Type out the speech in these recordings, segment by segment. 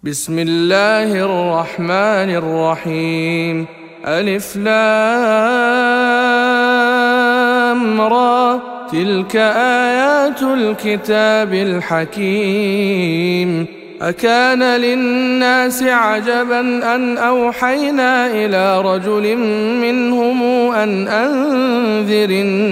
بسم الله الرحمن الرحيم. ألف لام را، تلك آيات الكتاب الحكيم. أكان للناس عجبا أن أوحينا إلى رجل منهم أن أنذر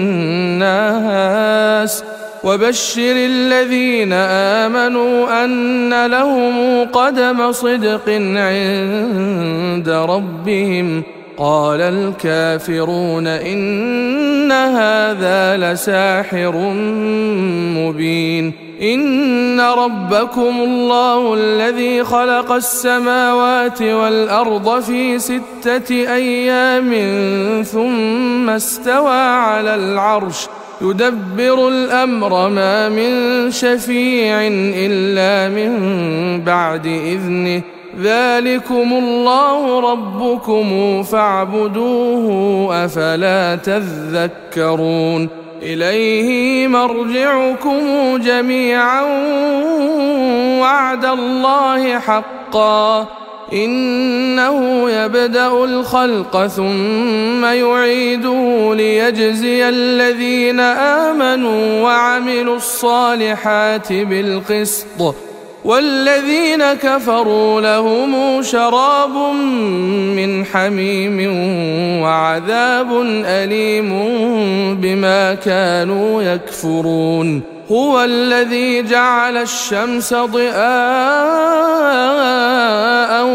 الناس وبشر الذين آمنوا أن لهم قدم صدق عند ربهم. قال الكافرون إن هذا لساحر مبين. إن ربكم الله الذي خلق السماوات والأرض في 6 أيام ثم استوى على العرش يدبر الأمر ما من شفيع إلا من بعد إذنه. ذلكم الله ربكم فاعبدوه أفلا تذكرون. إليه مرجعكم جميعا وعد الله حقا إنه يبدأ الخلق ثم يعيده ليجزي الذين آمنوا وعملوا الصالحات بالقسط والذين كفروا لهم شراب من حميم وعذاب أليم بما كانوا يكفرون. هو الذي جعل الشمس ضياء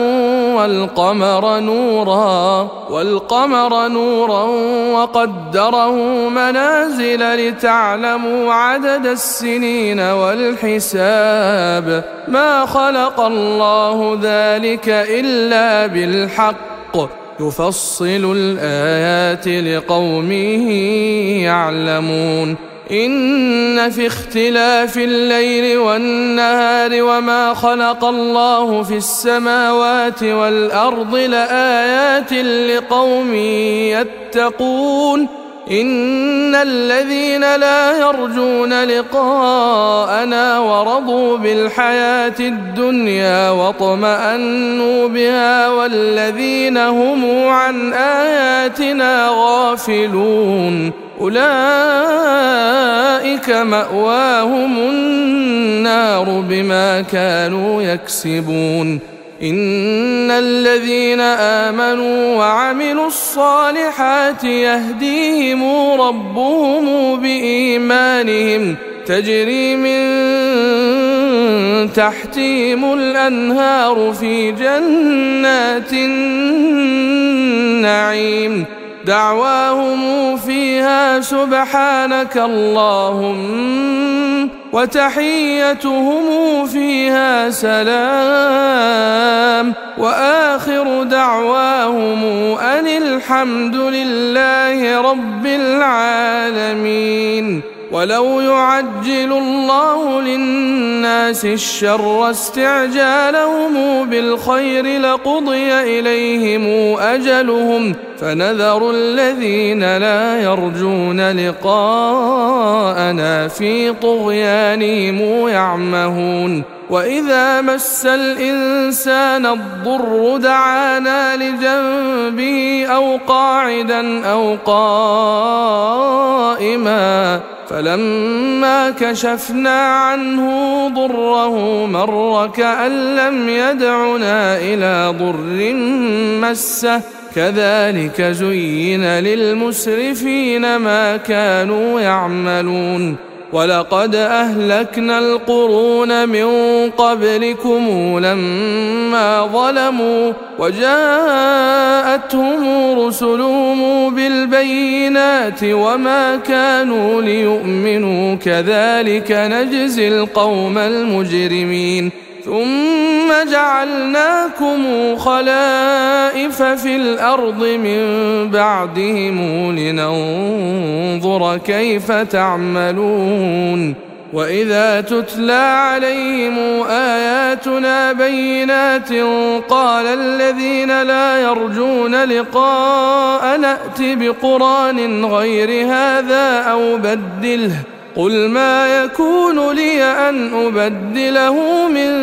والقمر نورا وقدره منازل لتعلموا عدد السنين والحساب. ما خلق الله ذلك إلا بالحق يفصل الآيات لقوم يعلمون. إن في اختلاف الليل والنهار وما خلق الله في السماوات والأرض لآيات لقوم يتقون. إن الذين لا يرجون لقاءنا ورضوا بالحياة الدنيا واطمأنوا بها والذين هم عن آياتنا غافلون أولئك مأواهم النار بما كانوا يكسبون. إن الذين آمنوا وعملوا الصالحات يهديهم ربهم بإيمانهم تجري من تحتهم الأنهار في جنات النعيم دعواهم فيها سبحانك اللهم وتحيتهم فيها سلام وآخر دعواهم أن الحمد لله رب العالمين. ولو يعجل الله للناس الشر استعجالهم بالخير لقضي إليهم أجلهم فنذر الذين لا يرجون لقاءنا في طغيانهم يعمهون. وإذا مس الإنسان الضر دعانا لجنبه أو قاعدا أو قائما فلما كشفنا عنه ضره مر كأن لم يدعنا إلى ضر مسه كذلك زين للمسرفين ما كانوا يعملون. ولقد أهلكنا القرون من قبلكم لما ظلموا وجاءتهم رسلهم بالبينات وما كانوا ليؤمنوا كذلك نجزي القوم المجرمين. ثم جعلناكم خلائف في الأرض من بعدهم لننظر كيف تعملون. وإذا تتلى عليهم آياتنا بينات قال الذين لا يرجون لقاء نأت بقرآن غير هذا أو بدله قل ما يكون لي أن أبدله من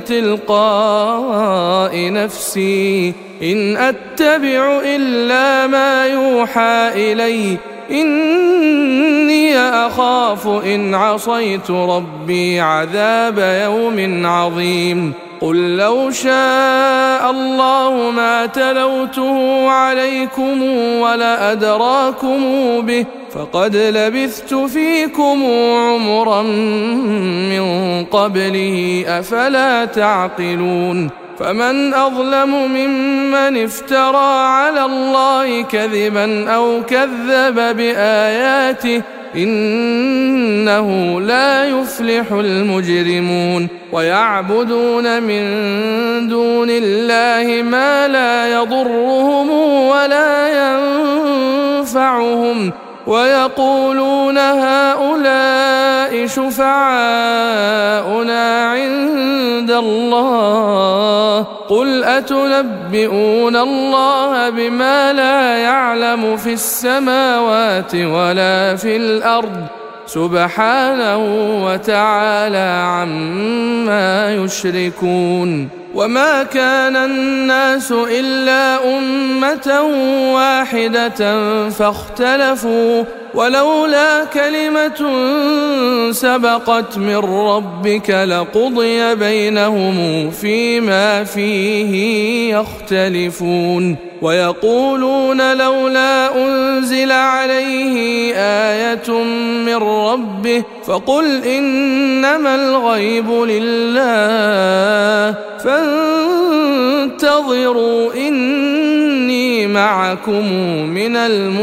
تلقاء نفسي إن أتبع إلا ما يوحى إلي إني أخاف إن عصيت ربي عذاب يوم عظيم قل لو شاء الله ما تلوته عليكم ولا أدراكم به فقد لبثت فيكم عمرا من قبله أفلا تعقلون فمن أظلم ممن افترى على الله كذبا أو كذب بآياته إنه لا يفلح المجرمون ويعبدون من دون الله ما لا يضرهم ولا ينفعهم ويقولون هؤلاء شفعاؤنا عند الله قل أتنبئون الله بما لا يعلم في السماوات ولا في الأرض سبحانه وتعالى عما يشركون وما كان الناس إلا أمة واحدة فاختلفوا ولولا كلمة سبقت من ربك لقضي بينهم فيما فيه يختلفون ويقولون لولا أنزل عليه آية من ربه فقل إنما الغيب لله فانتظروا إني معكم من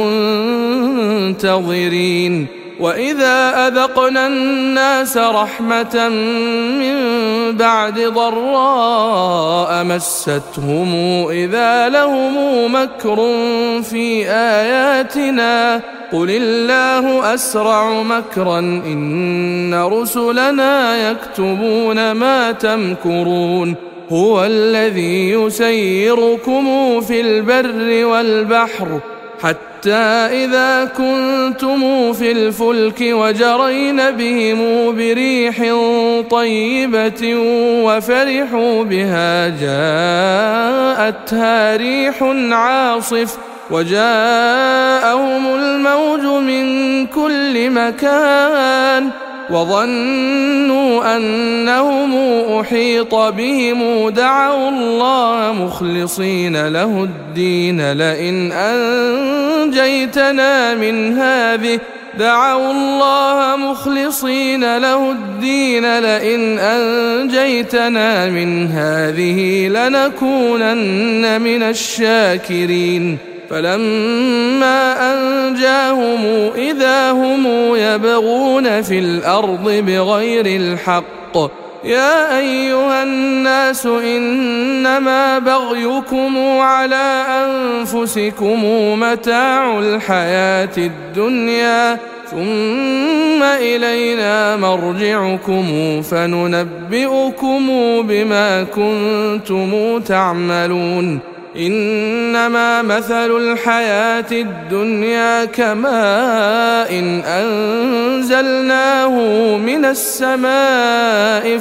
المنتظرين وإذا أذقنا الناس رحمة من بعد ضراء مستهم إذا لهم مكر في آياتنا قل الله أسرع مكرا إن رسلنا يكتبون ما تمكرون هو الذي يسيركم في البر والبحر حتى إذا كنتم في الفلك وجرين بهم بريح طيبة وفرحوا بها جاءتها ريح عاصف وجاءهم الموج من كل مكان وظنوا أنهم أحيط بهم دعوا الله مخلصين له الدين لئن أنجيتنا من هذه دعوا الله مخلصين له الدين لئن أنجيتنا من هذه لنكونن من الشاكرين فلما أنجاهم إذا هم يبغون في الأرض بغير الحق يا أيها الناس إنما بغيكم على أنفسكم متاع الحياة الدنيا ثم إلينا مرجعكم فننبئكم بما كنتم تعملون إنما مثل الحياة الدنيا كماء إن أنزلناه من السماء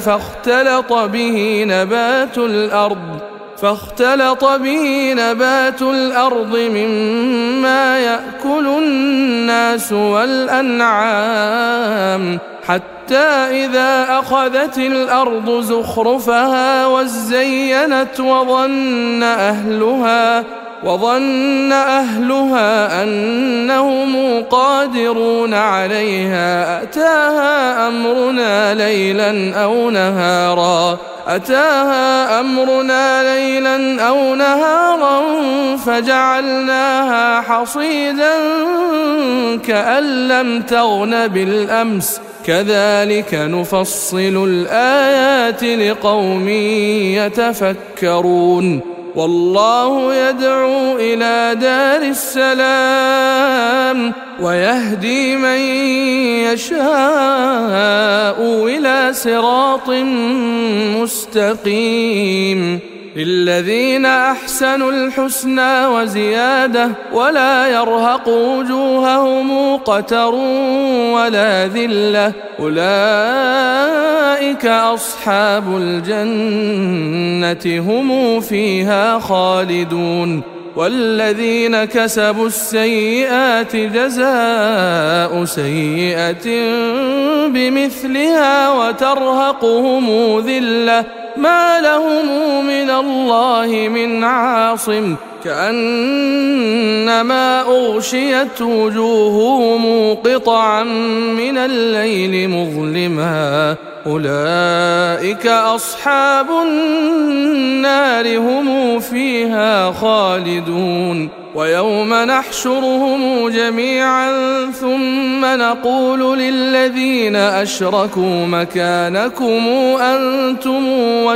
فاختلط به نبات الأرض مما يأكل الناس والأنعام حتى إذا أخذت الأرض زخرفها وزينت وظن أهلها أنهم قادرون عليها أتاها أمرنا ليلا أو نهارا فجعلناها حصيدا كأن لم تغن بالأمس كذلك نفصل الآيات لقوم يتفكرون والله يدعو إلى دار السلام ويهدي من يشاء إلى صراط مستقيم للذين أحسنوا الحسنى وزيادة ولا يرهق وجوههم قتر ولا ذلة أولئك أصحاب الجنة هم فيها خالدون والذين كسبوا السيئات جزاء سيئة بمثلها وترهقهم ذلة ما لهم من الله من عاصم كأنما أغشيت وجوههم قطعا من الليل مظلما أولئك أصحاب النار هم فيها خالدون ويوم نحشرهم جميعا ثم نقول للذين أشركوا مكانكم أنتم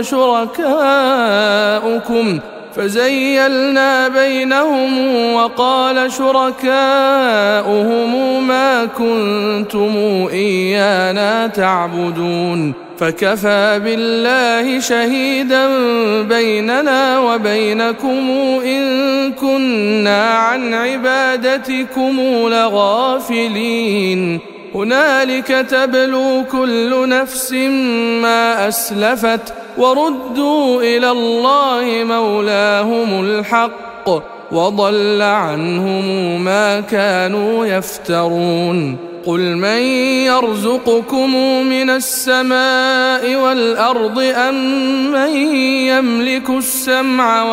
وشركاؤكم فزيلنا بينهم وقال شركاؤهم ما كنتم إيانا تعبدون فكفى بالله شهيدا بيننا وبينكم إن كنا عن عبادتكم لغافلين هنالك تبلو كل نفس ما أسلفت وردوا إلى الله مولاهم الحق وضل عنهم ما كانوا يفترون قل من يرزقكم من السماء والأرض أم من يملك السمع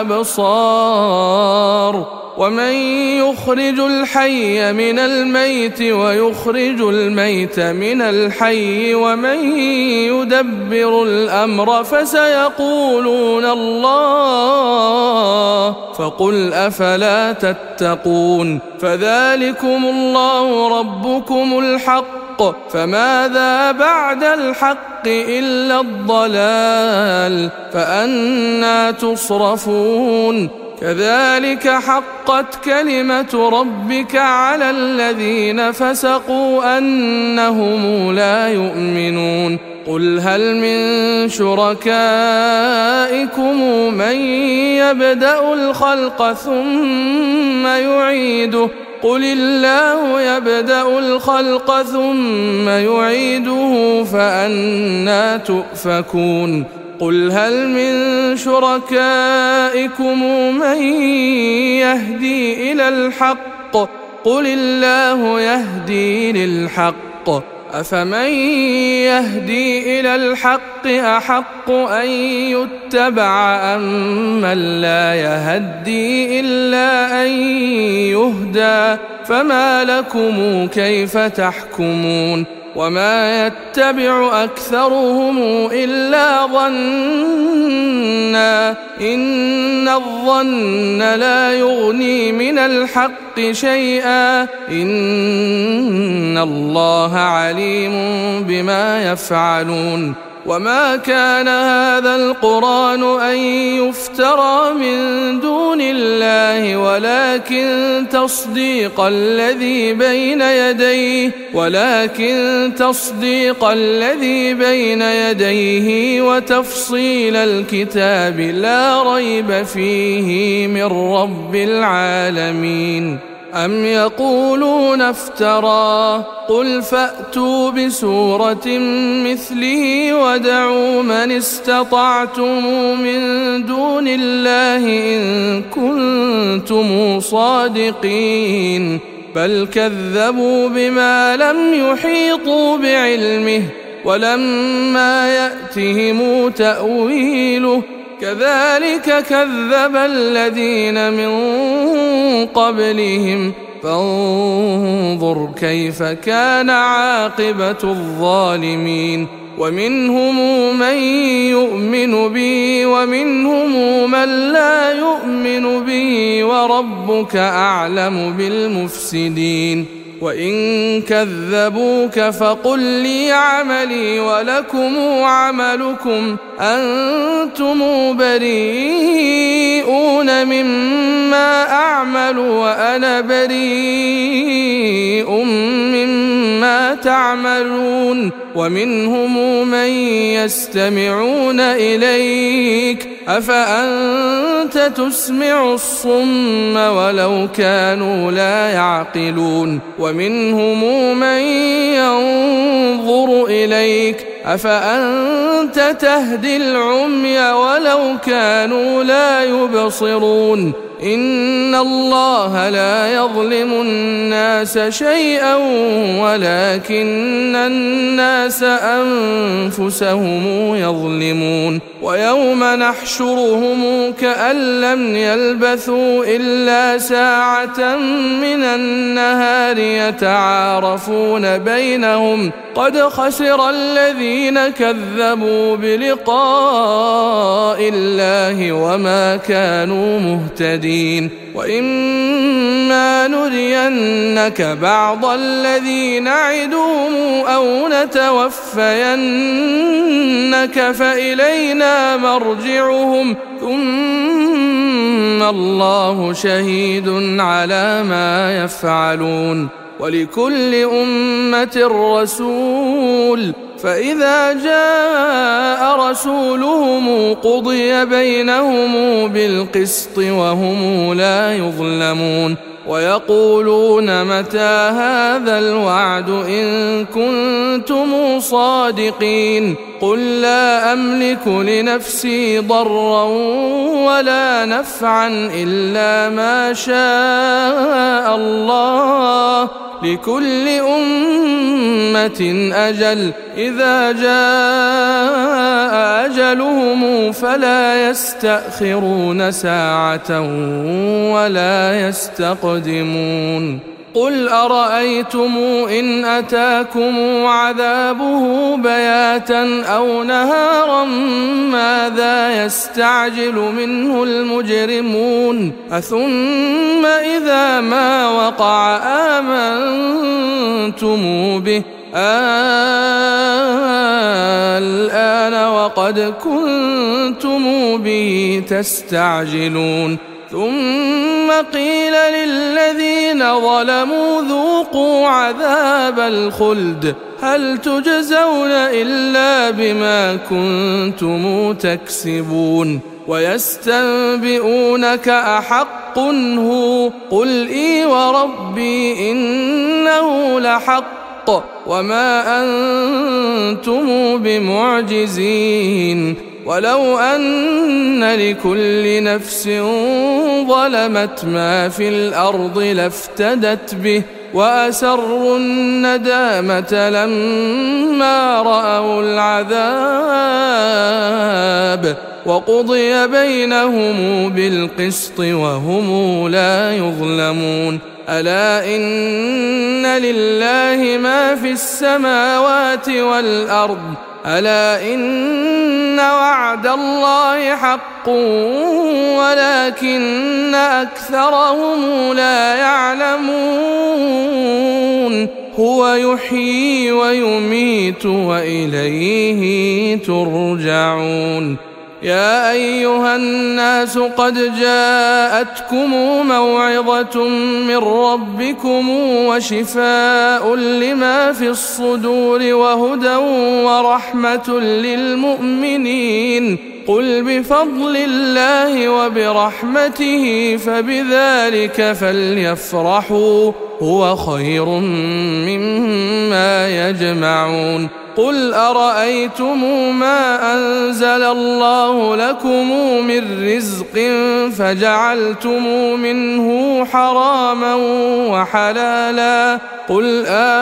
والأبصار ومن يخرج الحي من الميت ويخرج الميت من الحي ومن يدبر الأمر فسيقولون الله فقل أفلا تتقون فذلكم الله ربكم الحق فماذا بعد الحق إلا الضلال فأنى تصرفون كذلك حقت كلمة ربك على الذين فسقوا أنهم لا يؤمنون قل هل من شركائكم من يبدأ الخلق ثم يعيده قل الله يبدأ الخلق ثم يعيده فأنى تؤفكون قل هل من شركائكم من يهدي إلى الحق قل الله يهدي للحق أفمن يهدي إلى الحق أحق أن يتبع أم من لا يهدي إلا أن يهدى فما لكم كيف تحكمون وما يتبع أكثرهم إلا ظنا إن الظن لا يغني من الحق شيئا إن الله عليم بما يفعلون وما كان هذا القرآن أن يفترى من دون الله ولكن تصديق الذي بين يديه وتفصيل الكتاب لا ريب فيه من رب العالمين أم يقولون افترى قل فأتوا بسورة مثله ودعوا من استطعتم من دون الله إن كنتم صادقين بل كذبوا بما لم يحيطوا بعلمه ولما يأتهم تأويله كذلك كذب الذين من قبلهم فانظر كيف كان عاقبة الظالمين ومنهم من يؤمن به ومنهم من لا يؤمن به وربك أعلم بالمفسدين وإن كذبوك فقل لي عملي ولكم عملكم أنتم بريئون مما أعمل وأنا بريء مما تعملون ومنهم من يستمعون إليك أفأنت تسمع الصم ولو كانوا لا يعقلون ومنهم من ينظر إليك أفأنت تهدي العمي ولو كانوا لا يبصرون إن الله لا يظلم الناس شيئا ولكن الناس أنفسهم يظلمون ويوم نحشرهم كأن لم يلبثوا إلا ساعة من النهار يتعارفون بينهم قد خسر الذين كذبوا بلقاء الله وما كانوا مهتدين وإما نرينك بعض الذي نعدهم أو نتوفينك فإلينا مرجعهم ثم الله شهيد على ما يفعلون ولكل أمة رسول فإذا جاء رسولهم قضي بينهم بالقسط وهم لا يظلمون ويقولون متى هذا الوعد إن كنتم صادقين قل لا أملك لنفسي ضرا ولا نفعا إلا ما شاء الله لكل أمة أجل إذا جاء أجلهم فلا يستأخرون ساعة ولا يستقدمون قل أرأيتم إن أتاكم عذابه بياتا أو نهارا ماذا يستعجل منه المجرمون أثم إذا ما وقع آمنتم به الآن وقد كنتم به تستعجلون ثم قيل للذين ظلموا ذوقوا عذاب الخلد هل تجزون إلا بما كنتم تكسبون ويستنبئونك أحق هو قل إي وربي إنه لحق وما أنتم بمعجزين ولو أن لكل نفس ظلمت ما في الأرض لافتدت به وأسروا الندامة لما رأوا العذاب وقضي بينهم بالقسط وهم لا يظلمون ألا إن لله ما في السماوات والأرض ألا إن وعد الله حق ولكن أكثرهم لا يعلمون هو يحيي ويميت وإليه ترجعون يا أيها الناس قد جاءتكم موعظة من ربكم وشفاء لما في الصدور وهدى ورحمة للمؤمنين قل بفضل الله وبرحمته فبذلك فليفرحوا هو خير مما يجمعون قل أرأيتم ما أنزل الله لكم من رزق فجعلتم منه حراما وحلالا قل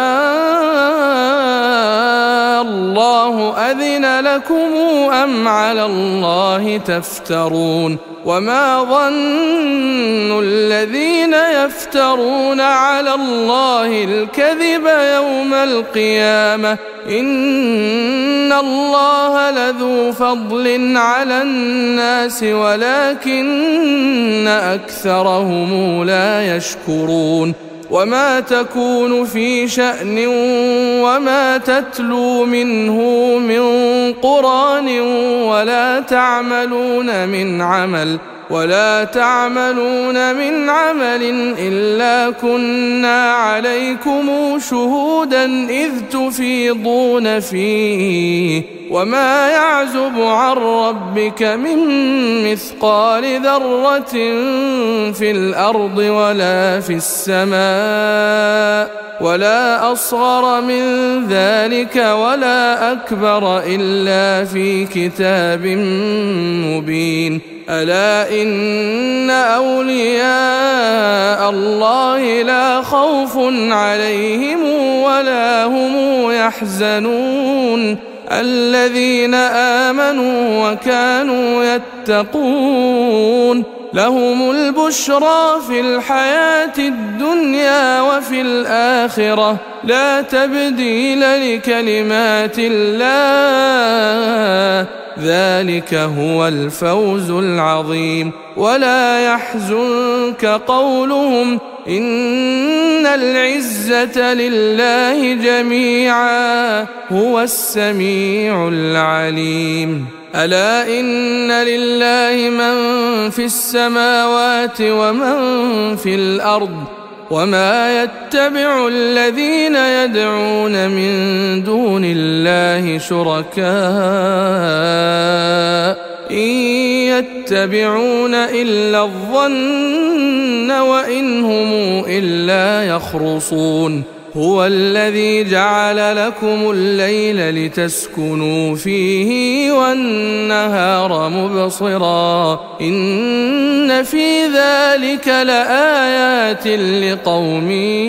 الله أذن لكم أم على الله تفترون وما ظن الذين يفترون على الله الكذب يوم القيامة إن الله لذو فضل على الناس ولكن أكثرهم لا يشكرون وما تكون في شأن وما تتلو منه من قرآن ولا تعملون من عمل ولا تعملون من عمل إلا كنا عليكم شهودا إذ تفيضون فيه وما يعزب عن ربك من مثقال ذرة في الأرض ولا في السماء ولا أصغر من ذلك ولا أكبر إلا في كتاب مبين ألا إن أولياء الله لا خوف عليهم ولا هم يحزنون الذين آمنوا وكانوا يتقون لهم البشرى في الحياة الدنيا وفي الآخرة لا تبديل لكلمات الله ذلك هو الفوز العظيم ولا يحزنك قولهم إن العزة لله جميعا هو السميع العليم ألا إن لله من في السماوات ومن في الأرض وما يتبع الذين يدعون من دون الله شركاء إن يتبعون إلا الظن وإن هم إلا يخرصون هو الذي جعل لكم الليل لتسكنوا فيه والنهار مبصرا إن في ذلك لآيات لقوم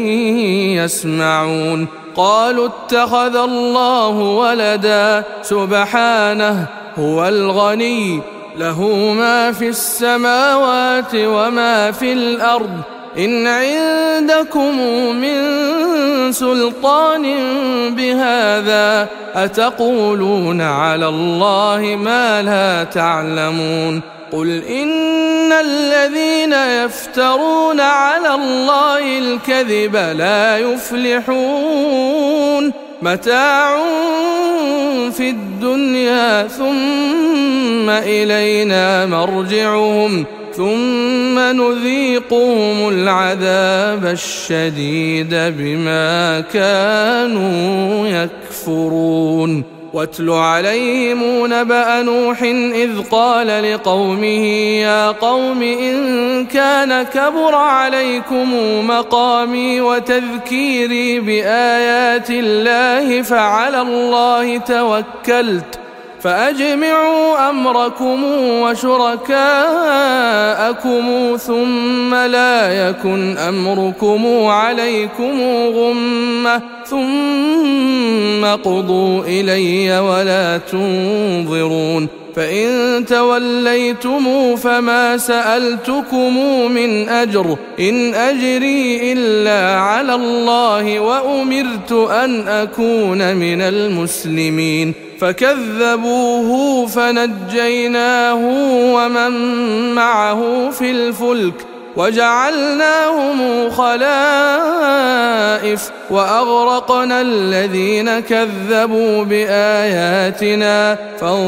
يسمعون قالوا اتخذ الله ولدا سبحانه هو الغني له ما في السماوات وما في الأرض إن عندكم من سلطان بهذا أتقولون على الله ما لا تعلمون قل إن الذين يفترون على الله الكذب لا يفلحون متاع في الدنيا ثم إلينا مرجعهم ثم نذيقهم العذاب الشديد بما كانوا يكفرون واتل عليهم نبأ نوح إذ قال لقومه يا قوم إن كان كبر عليكم مقامي وتذكيري بآيات الله فعلى الله توكلت فأجمعوا أمركم وشركاءكم ثم لا يكن أمركم عليكم غمة ثم قضوا إلي ولا تنظرون فإن توليتم فما سألتكم من أجر إن أجري إلا على الله وأمرت أن أكون من المسلمين فكذبوه فنجيناه ومن معه في الفلك وجعلناهم خلائف وأغرقنا الذين كذبوا بآياتنا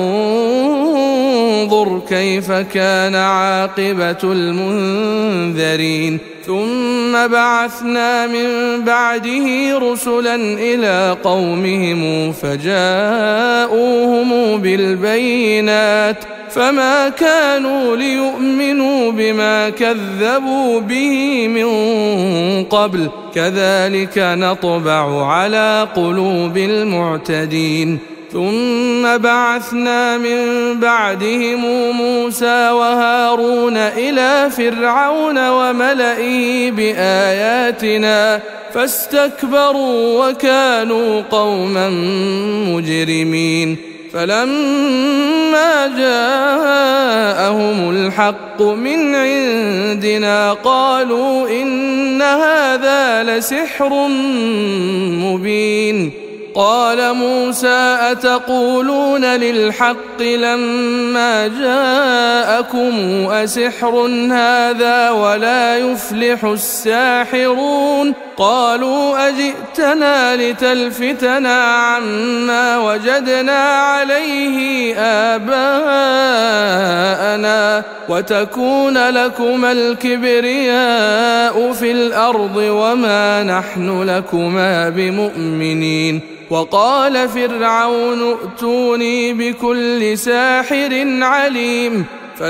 فانظر كيف كان عاقبة المنذرين ثم بعثنا من بعده رسلا إلى قومهم فجاءوهم بالبينات فما كانوا ليؤمنوا بما كذبوا به من قبل كذلك نطبع على قلوب المعتدين ثم بعثنا من بعدهم موسى وهارون إلى فرعون وملئه بآياتنا فاستكبروا وكانوا قوما مجرمين فلما جاءهم الحق من عندنا قالوا إن هذا لسحر مبين قال موسى أتقولون للحق لما جاءكم أسحر هذا ولا يفلح الساحرون قالوا أجئتنا لتلفتنا عما وجدنا عليه آباءنا وتكون لكما الكبرياء في الأرض وما نحن لكما بمؤمنين. وقال فرعون ائتوني بكل ساحر عليم.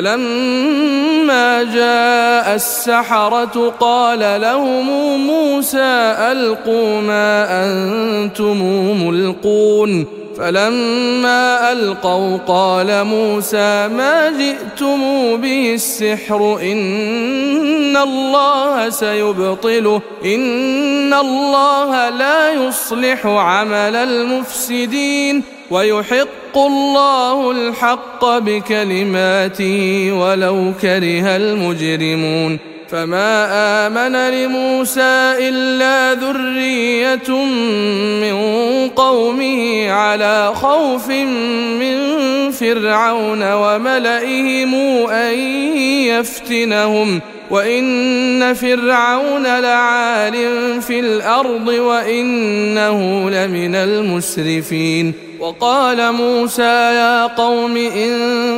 فلما جاء السحرة قال لهم موسى ألقوا ما أنتم ملقون. فلما ألقوا قال موسى ما جئتم به السحر إن الله سيبطله إن الله لا يصلح عمل المفسدين ويحق الله الحق بكلماته ولو كره المجرمون. فما آمن لموسى إلا ذرية من قومه على خوف من فرعون وملئهم أن يفتنهم وإن فرعون لعال في الأرض وإنه لمن المسرفين. وقال موسى يا قوم إن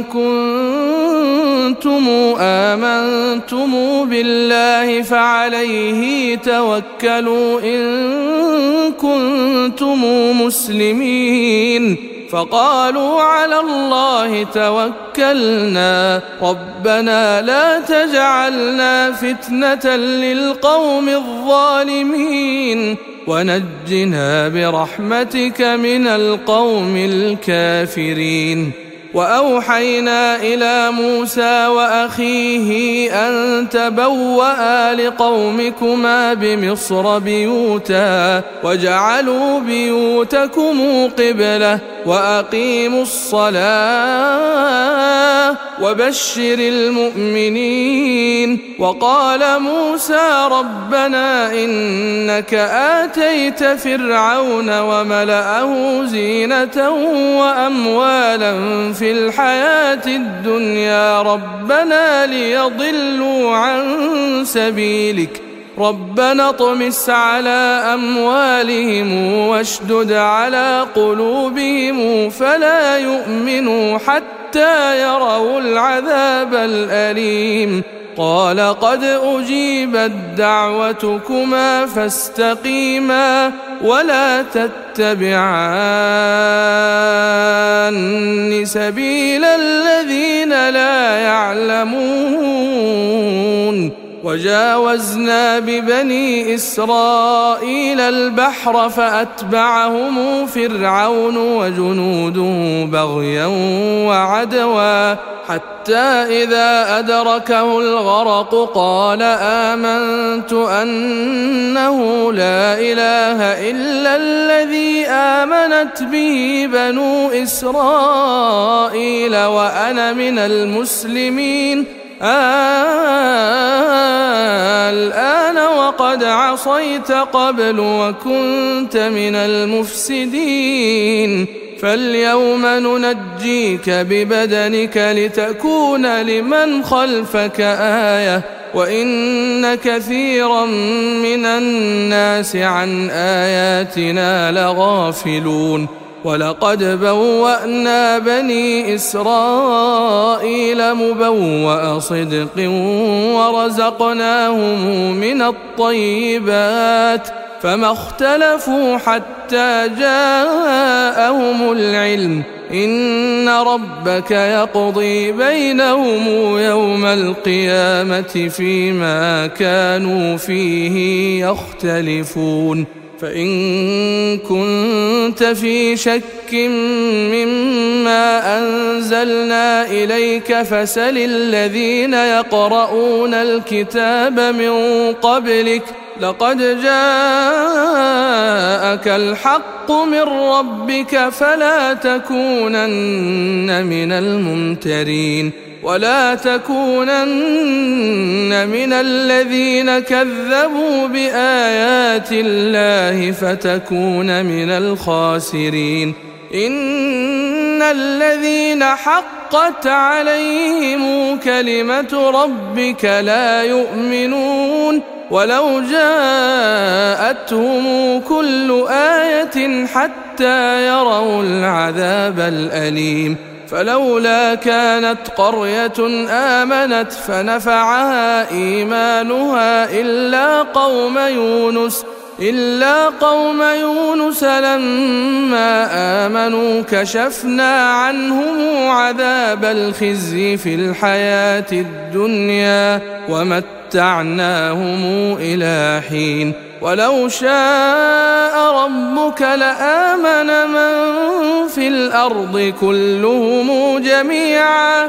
كنتم آمنتم بالله فعليه توكلوا إن كنتم مسلمين. فقالوا على الله توكلنا ربنا لا تجعلنا فتنة للقوم الظالمين ونجنا برحمتك من القوم الكافرين. وأوحينا إلى موسى وأخيه أن تبوأ لقومكما بمصر بيوتا واجعلوا بيوتكم قبلة وأقيموا الصلاة وبشر المؤمنين. وقال موسى ربنا إنك آتيت فرعون وملأه زينة وأموالا في الحياة الدنيا ربنا ليضلوا عن سبيلك ربنا اطمس على أموالهم واشدد على قلوبهم فلا يؤمنوا حتى يروا العذاب الأليم. قال قد أجيبت دعوتكما فاستقيما ولا تتبعان سبيل الذين لا يعلمون. وجاوزنا ببني إسرائيل البحر فأتبعهم فرعون وجنوده بغيا وعدوا حتى إذا أدركه الغرق قال آمنت أنه لا إله إلا الذي آمنت به بنو إسرائيل وأنا من المسلمين. الآن وقد عصيت قبل وكنت من المفسدين فاليوم ننجيك ببدنك لتكون لمن خلفك آية وإن كثيرا من الناس عن آياتنا لغافلون. ولقد بوأنا بني إسرائيل مبوأ صدق ورزقناهم من الطيبات فما اختلفوا حتى جاءهم العلم إن ربك يقضي بينهم يوم القيامة فيما كانوا فيه يختلفون. فإن كنت في شك مما أنزلنا إليك فسل الذين يقرؤون الكتاب من قبلك لقد جاءك الحق من ربك فلا تكونن من الممترين ولا تكونن من الذين كذبوا بآيات الله فتكون من الخاسرين. إن الذين حقت عليهم كلمة ربك لا يؤمنون يؤمنون ولو جاءتهم كل آية حتى يروا العذاب الأليم فلولا كانت قرية آمنت فنفعها إيمانها إلا قوم يونس لما آمنوا كشفنا عنهم عذاب الخزي في الحياة الدنيا ومتعناهم إلى حين ولو شاء ربك لآمن من في الأرض كلهم جميعا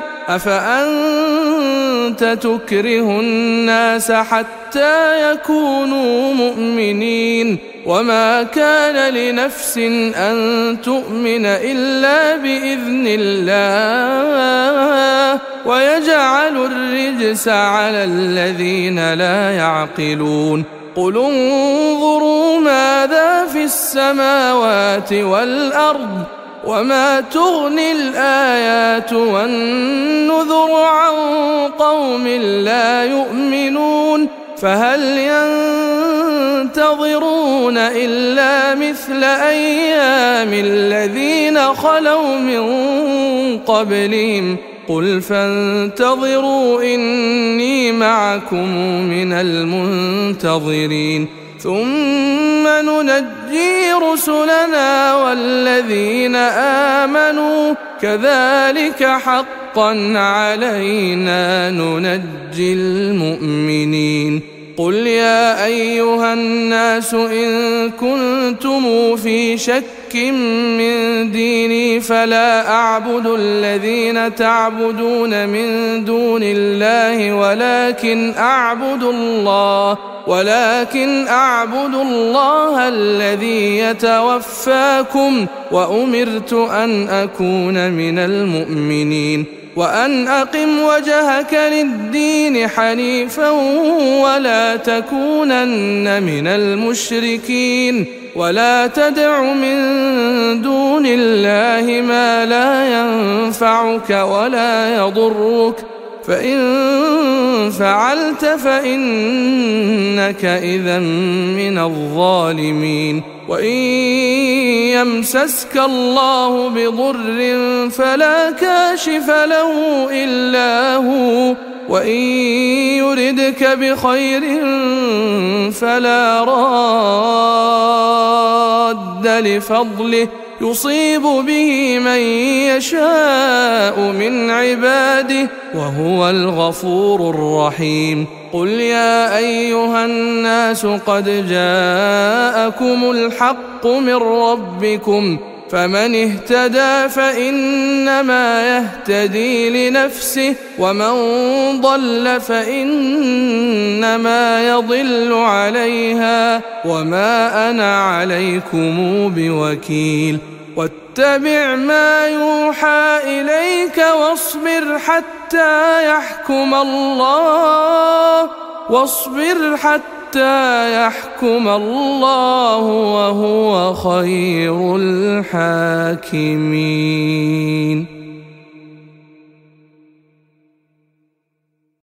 أفأنت تكره الناس حتى يكونوا مؤمنين وما كان لنفس أن تؤمن إلا بإذن الله ويجعل الرجس على الذين لا يعقلون قل انظروا ماذا في السماوات والأرض وما تغني الآيات والنذر عن قوم لا يؤمنون فهل ينتظرون إلا مثل أيام الذين خلوا من قبلهم قل فانتظروا إني معكم من المنتظرين ثم ننجي رسلنا والذين آمنوا كذلك حقا علينا ننجي المؤمنين قل يا أيها الناس إن كنتم في شك من ديني فلا أعبد الذين تعبدون من دون الله ولكن أعبد الله الذي يتوفاكم وأمرت أن أكون من المؤمنين وأن أقم وجهك للدين حنيفا ولا تكونن من المشركين ولا تدع من دون الله ما لا ينفعك ولا يضرك فإن فعلت فإنك إذا من الظالمين وإن يمسسك الله بضر فلا كاشف له إلا هو وإن يردك بخير فلا راد لفضله يصيب به من يشاء من عباده وهو الغفور الرحيم قل يا أيها الناس قد جاءكم الحق من ربكم فمن اهتدى فإنما يهتدي لنفسه ومن ضل فإنما يضل عليها وما أنا عليكم بوكيل واتبع ما يوحى إليك واصبر حتى يحكم الله وهو خير الحاكمين.